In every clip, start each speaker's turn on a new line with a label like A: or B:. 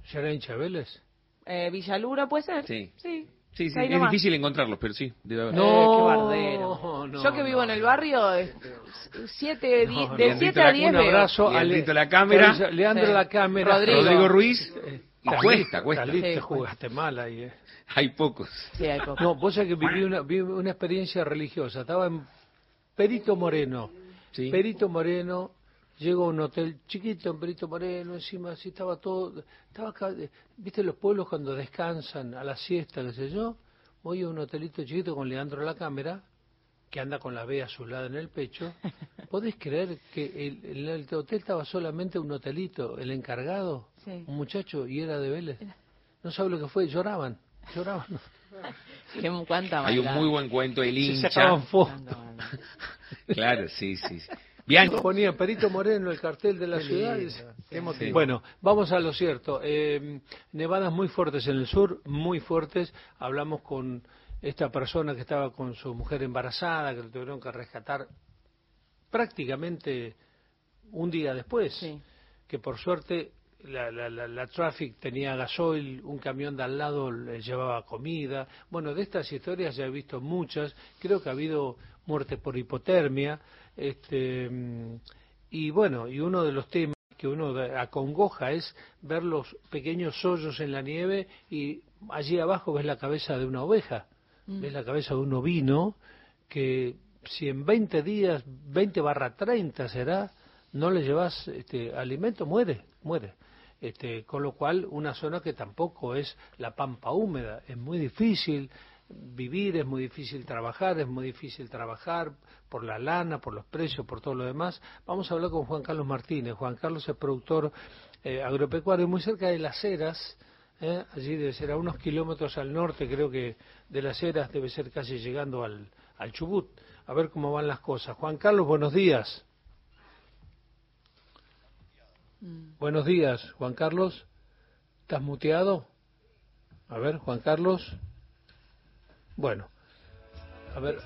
A: ¿Ya era hincha de Vélez?
B: Villaluro, ¿puede ser?
C: Sí.
B: Sí.
C: Sí, sí,
B: Ahí
C: es
B: nomás.
C: difícil encontrarlos, pero sí, debe haber.
B: Qué bardero. Yo que vivo en el barrio, de 7 a 10
A: un abrazo
B: veo.
A: a
C: Leandrito La Cámara,
A: Leandro La Cámara,
B: Rodrigo
C: Ruiz, y cuesta.
A: Te
B: Sí,
A: jugaste mal ahí,
C: Hay pocos.
B: Sí, hay poco.
A: No, vos sabés que viví una experiencia religiosa. Estaba en Perito Moreno.
C: Sí.
A: Perito Moreno, llego a un hotel chiquito en Perito Moreno, encima así estaba todo, estaba acá, viste los pueblos cuando descansan a la siesta, qué sé yo, voy a un hotelito chiquito con Leandro La Cámara, que anda con la B azulada en el pecho. ¿Podés creer que el hotel estaba solamente un hotelito, el encargado,
B: Sí.
A: un muchacho, y era de Vélez? No sabe lo que fue, lloraban.
B: Cuánta
C: Hay un
B: maldad.
C: muy buen cuento, el
A: Se
C: hincha.
A: sacaban fotos.
B: Cuánta maldad.
C: Claro, sí. Bianchi.
A: Ponía Perito Moreno el cartel de la ciudad.
C: Sí.
A: Bueno, vamos a lo cierto. Nevadas muy fuertes en el sur, muy fuertes. Hablamos con esta persona que estaba con su mujer embarazada, que lo tuvieron que rescatar prácticamente un día después.
B: Sí.
A: Que por suerte la traffic tenía gasoil, un camión de al lado le llevaba comida. Bueno, de estas historias ya he visto muchas. Creo que ha habido muertes por hipotermia. Y bueno, y uno de los temas que uno acongoja es ver los pequeños hoyos en la nieve y allí abajo ves la cabeza de una oveja, ves la cabeza de un ovino que si en 20 días, 20/30 será, no le llevas alimento, muere. Con lo cual, una zona que tampoco es la pampa húmeda, es muy difícil vivir, es muy difícil trabajar por la lana, por los precios, por todo lo demás. Vamos a hablar con Juan Carlos Martínez. Juan Carlos es productor agropecuario muy cerca de Las Heras, allí debe ser a unos kilómetros al norte, creo que de Las Heras debe ser casi llegando al Chubut. A ver cómo van las cosas. Juan Carlos, buenos días. Buenos días, Juan Carlos. ¿Estás muteado? A ver, Juan Carlos. Bueno, a ver.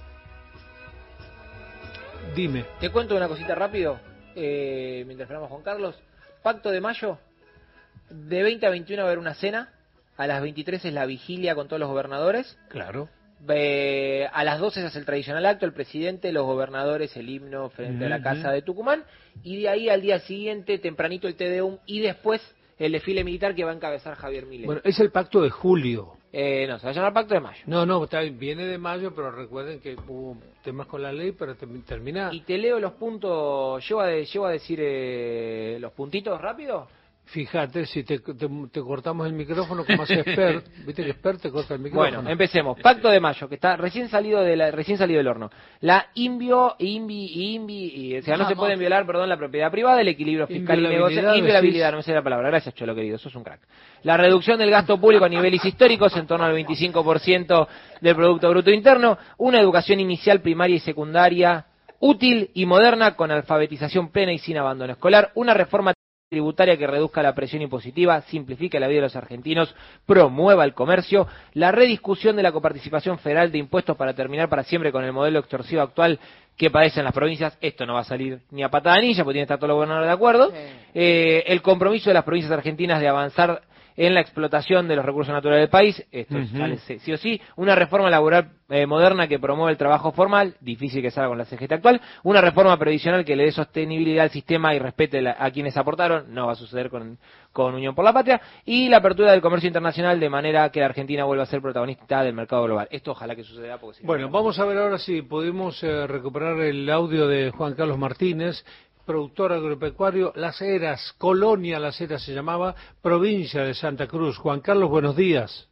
A: Dime.
D: Te cuento una cosita rápido, mientras esperamos a Juan Carlos. Pacto de Mayo, de 20 a 21 va a haber una cena, a las 23 es la vigilia con todos los gobernadores.
A: Claro.
D: A las 12 se hace el tradicional acto, el presidente, los gobernadores, el himno frente a la casa de Tucumán, y de ahí al día siguiente, tempranito el Te Deum, y después el desfile militar que va a encabezar Javier Milei.
A: Bueno, es el pacto de julio.
D: No, se va a llamar Pacto de Mayo.
A: No, viene de mayo, pero recuerden que hubo temas con la ley, pero termina.
D: Y te leo los puntos, llevo a decir los puntitos rápido.
A: Fíjate, si te cortamos el micrófono como hace Expert, viste que Expert te corta el micrófono.
D: Bueno, empecemos. Pacto de Mayo, que está recién salido del horno. La o sea, no se pueden violar, la propiedad privada, el equilibrio fiscal y negocio, inviolabilidad, no me sé la palabra. Gracias, Cholo, querido, sos un crack. La reducción del gasto público a niveles históricos, en torno al 25% del Producto Bruto Interno, una educación inicial, primaria y secundaria útil y moderna, con alfabetización plena y sin abandono escolar, una reforma tributaria que reduzca la presión impositiva, simplifique la vida de los argentinos, promueva el comercio, la rediscusión de la coparticipación federal de impuestos para terminar para siempre con el modelo extorsivo actual que padecen las provincias. Esto no va a salir ni a patada anilla, porque tiene que estar todos los gobernadores de acuerdo. El compromiso de las provincias argentinas de avanzar en la explotación de los recursos naturales del país, esto sale sí o sí, una reforma laboral moderna que promueve el trabajo formal, difícil que salga con la CGT actual, una reforma previsional que le dé sostenibilidad al sistema y respete a quienes aportaron, no va a suceder con Unión por la Patria, y la apertura del comercio internacional de manera que la Argentina vuelva a ser protagonista del mercado global. Esto ojalá que suceda.
A: Bueno, vamos a ver ahora si podemos recuperar el audio de Juan Carlos Martínez, productor agropecuario, Las Heras, Colonia Las Heras se llamaba, provincia de Santa Cruz. Juan Carlos, buenos días.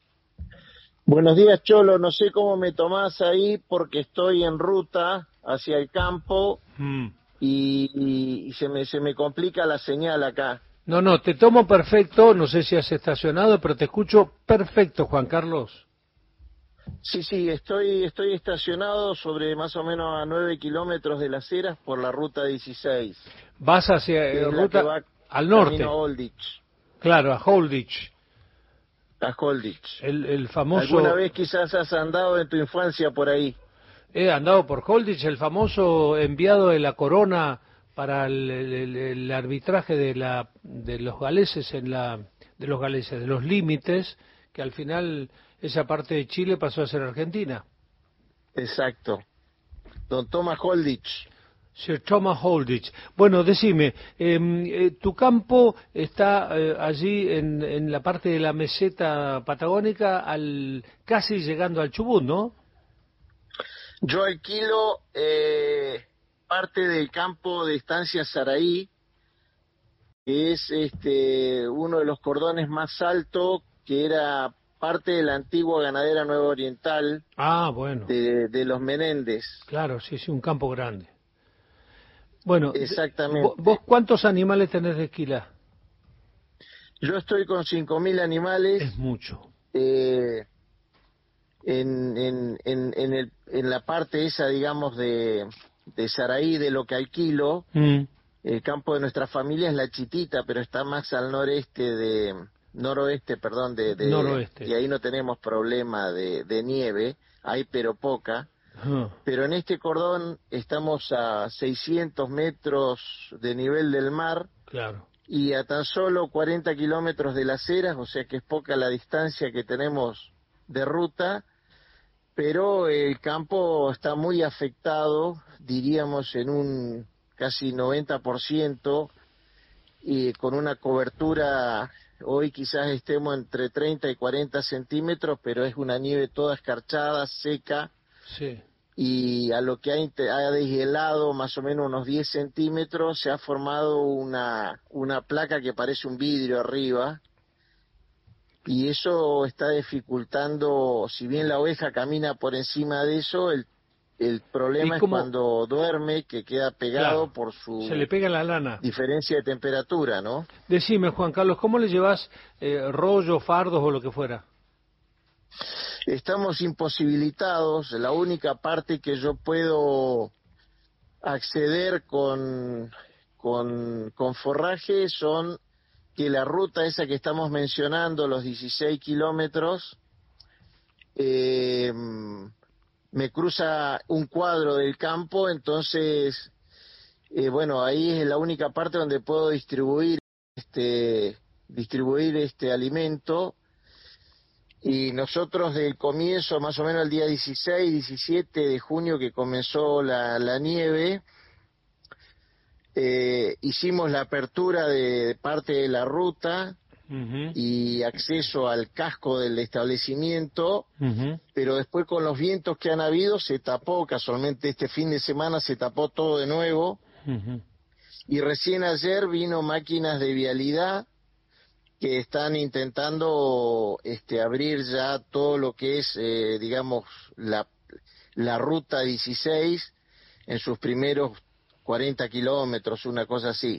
E: Buenos días, Cholo. No sé cómo me tomás ahí porque estoy en ruta hacia el campo y se me complica la señal acá.
A: No, te tomo perfecto, no sé si has estacionado, pero te escucho perfecto, Juan Carlos.
E: Sí, estoy estacionado sobre más o menos a 9 kilómetros de Las Heras por la ruta 16.
A: Vas hacia ruta al norte.
E: A Holditch.
A: Claro, a Holditch.
E: A Holditch.
A: El famoso...
E: ¿Alguna vez quizás has andado en tu infancia por ahí?
A: He andado por Holditch, el famoso enviado de la corona para el arbitraje de los galeses de de los galeses, de los límites, que al final esa parte de Chile pasó a ser Argentina.
E: Exacto. Don Thomas Holditch.
A: Sir Thomas Holditch. Bueno, decime, tu campo está allí en la parte de la meseta patagónica, casi llegando al Chubut, ¿no?
E: Yo alquilo parte del campo de Estancia Saraí, que es uno de los cordones más altos, que era parte de la antigua ganadera Nueva Oriental.
A: Ah, bueno.
E: De los Menéndez.
A: Claro, sí, un campo grande. Bueno,
E: exactamente.
A: ¿Vos cuántos animales tenés de esquila?
E: Yo estoy con 5.000 animales.
A: Es mucho.
E: En la parte esa, digamos, de Saraí, de lo que alquilo, el campo de nuestra familia es La Chitita, pero está más al noroeste,
A: noroeste.
E: Y ahí no tenemos problema de nieve, hay pero poca. Pero en este cordón estamos a 600 metros de nivel del mar.
A: Claro.
E: Y a tan solo 40 kilómetros de las eras, o sea que es poca la distancia que tenemos de ruta, pero el campo está muy afectado, diríamos en un casi 90%, y con una cobertura, hoy quizás estemos entre 30 y 40 centímetros, pero es una nieve toda escarchada, seca.
A: Sí.
E: Y a lo que ha deshielado más o menos unos 10 centímetros, se ha formado una placa que parece un vidrio arriba, y eso está dificultando, si bien la oveja camina por encima de eso, el problema es cuando duerme, que queda pegado, claro, por su...
A: Se le pega la lana.
E: Diferencia de temperatura, ¿no?
A: Decime, Juan Carlos, ¿cómo le llevas rollo, fardos o lo que fuera?
E: Estamos imposibilitados. La única parte que yo puedo acceder con forraje son que la ruta esa que estamos mencionando, los 16 kilómetros, me cruza un cuadro del campo, entonces, bueno, ahí es la única parte donde puedo distribuir este alimento. Y nosotros del comienzo, más o menos el día 16, 17 de junio que comenzó la nieve, hicimos la apertura de parte de la ruta y acceso al casco del establecimiento, pero después con los vientos que han habido se tapó, casualmente este fin de semana se tapó todo de nuevo, y recién ayer vino máquinas de vialidad que están intentando abrir ya todo lo que es, digamos, la ruta 16 en sus primeros 40 kilómetros, una cosa así.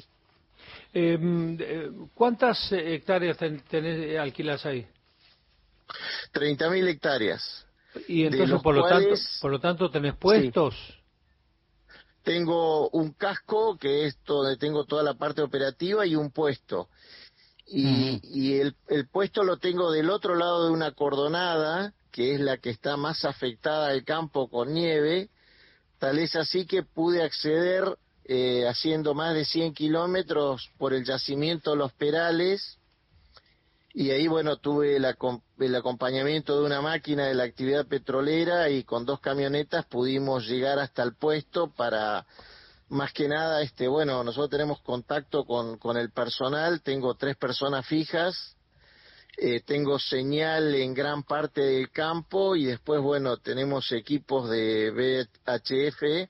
A: ¿Cuántas hectáreas alquilas ahí?
E: 30.000 hectáreas.
A: Y entonces, por lo tanto, ¿tenés puestos?
E: Sí. Tengo un casco, que es donde tengo toda la parte operativa, y un puesto. Y el puesto lo tengo del otro lado de una cordonada, que es la que está más afectada al campo con nieve. Tal es así que pude acceder haciendo más de 100 kilómetros por el yacimiento Los Perales, y ahí, bueno, tuve el acompañamiento de una máquina de la actividad petrolera, y con 2 camionetas pudimos llegar hasta el puesto para... Más que nada, bueno, nosotros tenemos contacto con el personal, tengo 3 personas fijas, tengo señal en gran parte del campo, y después, bueno, tenemos equipos de VHF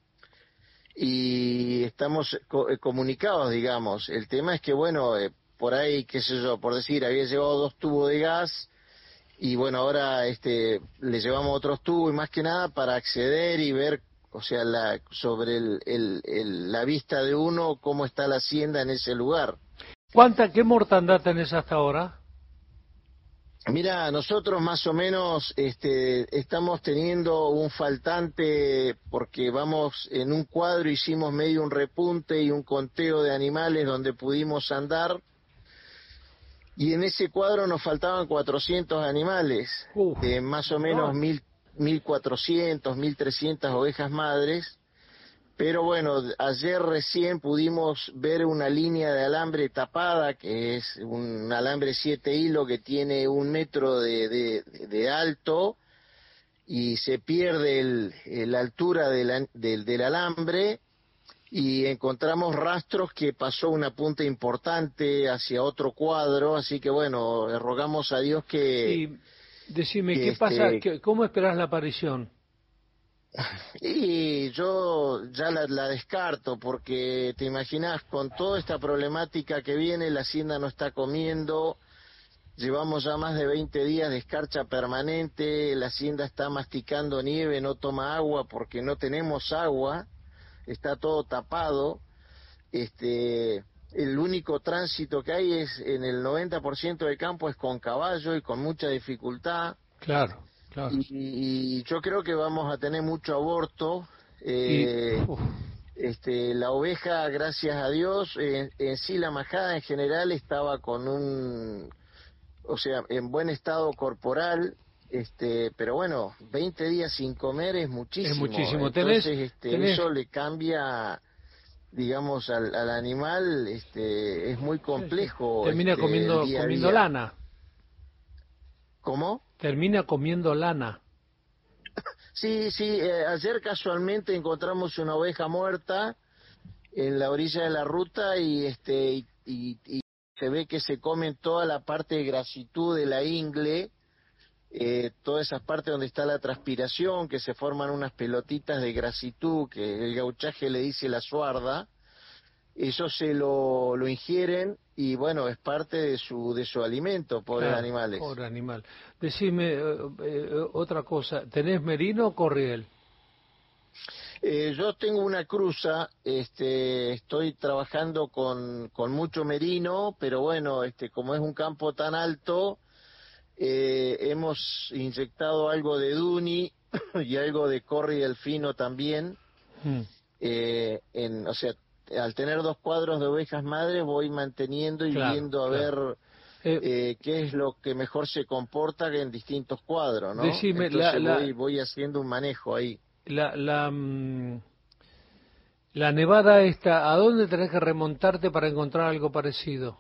E: y estamos comunicados, digamos. El tema es que, bueno, por ahí, qué sé yo, por decir, había llevado 2 tubos de gas, y bueno, ahora le llevamos otros tubos, y más que nada para acceder y ver, o sea, sobre la vista de uno, cómo está la hacienda en ese lugar.
A: ¿Qué mortandad tenés hasta ahora?
E: Mira, nosotros más o menos estamos teniendo un faltante, porque vamos en un cuadro, hicimos medio un repunte y un conteo de animales donde pudimos andar, y en ese cuadro nos faltaban 400 animales, más o menos 1.400, 1.300 ovejas madres, Pero bueno, ayer recién pudimos ver una línea de alambre tapada, que es un alambre 7 hilos que tiene 1 metro de alto, y se pierde la altura del alambre, y encontramos rastros que pasó una punta importante hacia otro cuadro, así que bueno, rogamos a Dios que...
A: Y decime, ¿qué pasa? ¿Cómo esperás la aparición?
E: Y yo ya la descarto, porque te imaginas, con toda esta problemática que viene, la hacienda no está comiendo, llevamos ya más de 20 días de escarcha permanente, la hacienda está masticando nieve, no toma agua porque no tenemos agua, está todo tapado, el único tránsito que hay es en el 90% del campo es con caballo y con mucha dificultad.
A: Claro. Claro.
E: Y yo creo que vamos a tener mucho aborto. La oveja, gracias a Dios, en sí la majada en general estaba en buen estado corporal, pero bueno, 20 días sin comer es muchísimo.
A: Es muchísimo.
E: Entonces, eso le cambia, digamos, al animal, es muy complejo.
A: Termina comiendo lana.
E: ¿Cómo?
A: Termina comiendo lana.
E: Sí, ayer casualmente encontramos una oveja muerta en la orilla de la ruta y se ve que se comen toda la parte de grasitud de la ingle, todas esas partes donde está la transpiración, que se forman unas pelotitas de grasitud, que el gauchaje le dice la suarda, eso se lo ingieren y bueno, es parte de su alimento, pobres animales.
A: Pobre animal. Decime otra cosa, ¿tenés merino o corriel?
E: Yo tengo una cruza, estoy trabajando con mucho merino, pero bueno, como es un campo tan alto, hemos inyectado algo de duni y algo de corriel fino también, al tener 2 cuadros de ovejas madres voy manteniendo y viendo a ver qué es lo que mejor se comporta en distintos cuadros, ¿no?
A: Decime,
E: entonces voy haciendo un manejo ahí.
A: La nevada esta, ¿a dónde tenés que remontarte para encontrar algo parecido?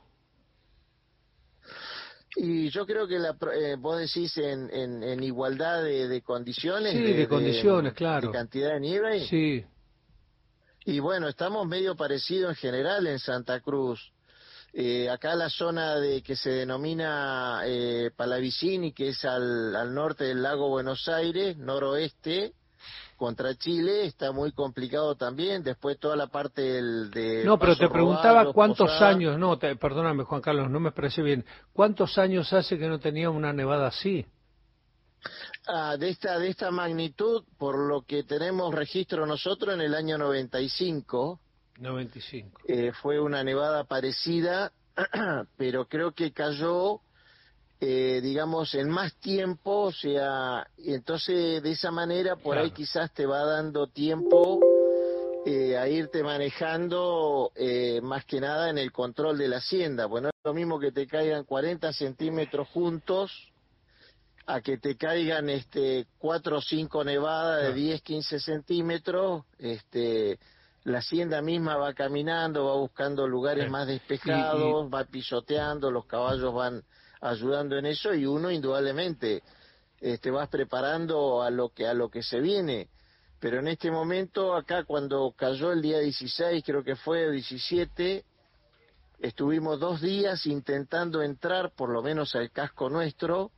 E: Y yo creo que vos decís en igualdad de condiciones.
A: Sí, de condiciones, claro.
E: De cantidad de nieve.
A: Sí.
E: Y bueno, estamos medio parecidos en general en Santa Cruz. Acá la zona que se denomina Palavicini, que es al norte del lago Buenos Aires, noroeste, contra Chile, está muy complicado también. Después toda la parte de
A: No, pero
E: Paso
A: te preguntaba
E: Robado,
A: cuántos
E: Posada.
A: años, perdóname Juan Carlos, no me expresé bien. ¿Cuántos años hace que no tenía una nevada así?
E: De esta magnitud, por lo que tenemos registro nosotros, en el año 95.
A: 95.
E: Fue una nevada parecida, pero creo que cayó, digamos, en más tiempo, y entonces de esa manera por ahí quizás te va dando tiempo a irte manejando, más que nada en el control de la hacienda. Bueno, es lo mismo que te caigan 40 centímetros juntos, a que te caigan 4 o 5 nevadas de 10, 15 centímetros, la hacienda misma va caminando, va buscando lugares más despejados, va pisoteando, los caballos van ayudando en eso y uno indudablemente vas preparando a lo que se viene. Pero en este momento, acá cuando cayó el día 16, creo que fue 17, estuvimos 2 días intentando entrar por lo menos al casco nuestro,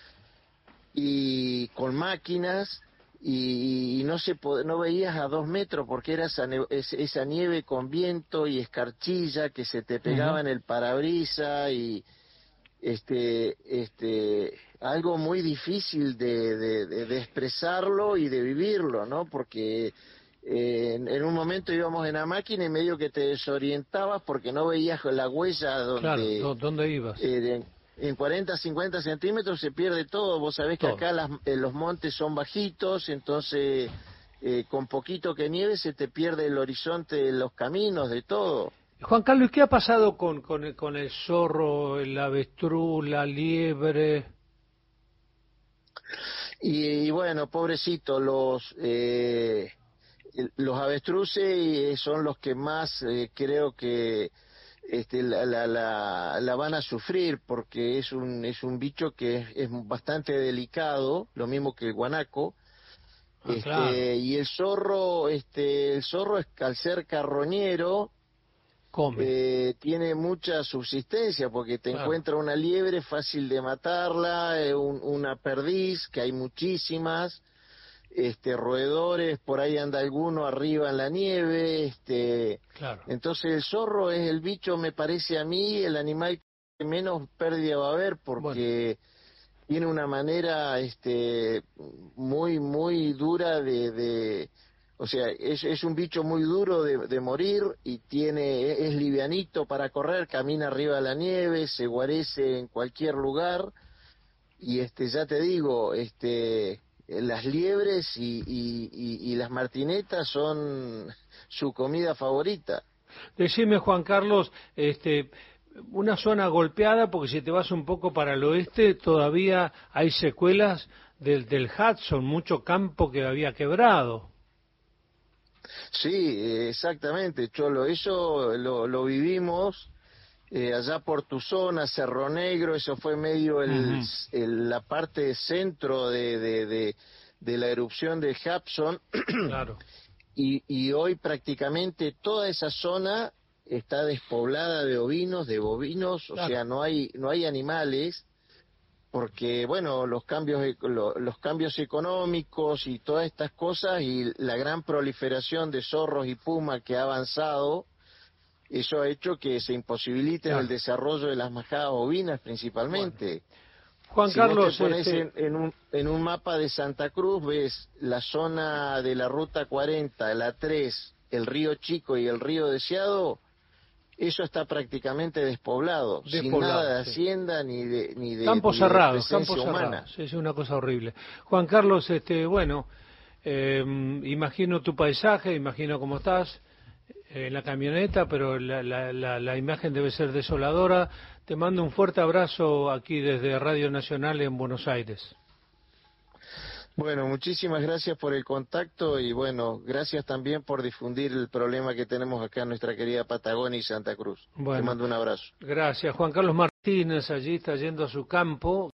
E: y con máquinas, y no veías a 2 metros porque era esa nieve con viento y escarchilla que se te pegaba en el parabrisas, y algo muy difícil de expresarlo y de vivirlo, ¿no? Porque en un momento íbamos en la máquina y medio que te desorientabas porque no veías la huella
A: ¿dónde ibas?
E: En 40, 50 centímetros se pierde todo. Vos sabés que acá los montes son bajitos, entonces con poquito que nieve se te pierde el horizonte de los caminos, de todo.
A: Juan Carlos, ¿qué ha pasado con el zorro, el avestruz, la liebre?
E: Y bueno, pobrecito, Los avestruces son los que más creo que la van a sufrir, porque es un bicho que es bastante delicado, lo mismo que el guanaco.
A: Claro.
E: Y el zorro al ser carroñero, tiene mucha subsistencia, porque te encuentra una liebre fácil de matarla, una perdiz, que hay muchísimas, roedores, por ahí anda alguno arriba en la nieve,
A: Claro.
E: Entonces el zorro es el bicho, me parece a mí, el animal que menos pérdida va a haber, porque tiene una manera muy muy dura o sea, es un bicho muy duro de morir, y es livianito para correr, camina arriba de la nieve, se guarece en cualquier lugar, y ya te digo, las liebres y las martinetas son su comida favorita.
A: Decime, Juan Carlos, una zona golpeada, porque si te vas un poco para el oeste, todavía hay secuelas del Hudson, mucho campo que había quebrado.
E: Sí, exactamente, Cholo, eso lo vivimos allá por tu zona, Cerro Negro, eso fue medio la parte centro de la erupción del Hudson.
A: Claro.
E: Y hoy prácticamente toda esa zona está despoblada de ovinos, de bovinos, o sea, no hay animales, porque bueno, los cambios económicos y todas estas cosas, y la gran proliferación de zorros y pumas que ha avanzado, eso ha hecho que se imposibilite el desarrollo de las majadas ovinas principalmente.
A: Bueno. Juan
E: si
A: Carlos,
E: vos te pones en un mapa de Santa Cruz, ves la zona de la Ruta 40, la 3, el Río Chico y el Río Deseado, eso está prácticamente despoblado, sin nada de hacienda ni de
A: campo cerrado, campo
E: humana.
A: cerrado. Es una cosa horrible. Juan Carlos, bueno, imagino tu paisaje, imagino cómo estás en la camioneta, pero la imagen debe ser desoladora. Te mando un fuerte abrazo aquí desde Radio Nacional en Buenos Aires.
E: Bueno, muchísimas gracias por el contacto, y bueno, gracias también por difundir el problema que tenemos acá en nuestra querida Patagonia y Santa Cruz.
A: Bueno,
E: te mando un abrazo.
A: Gracias. Juan Carlos Martínez allí está yendo a su campo.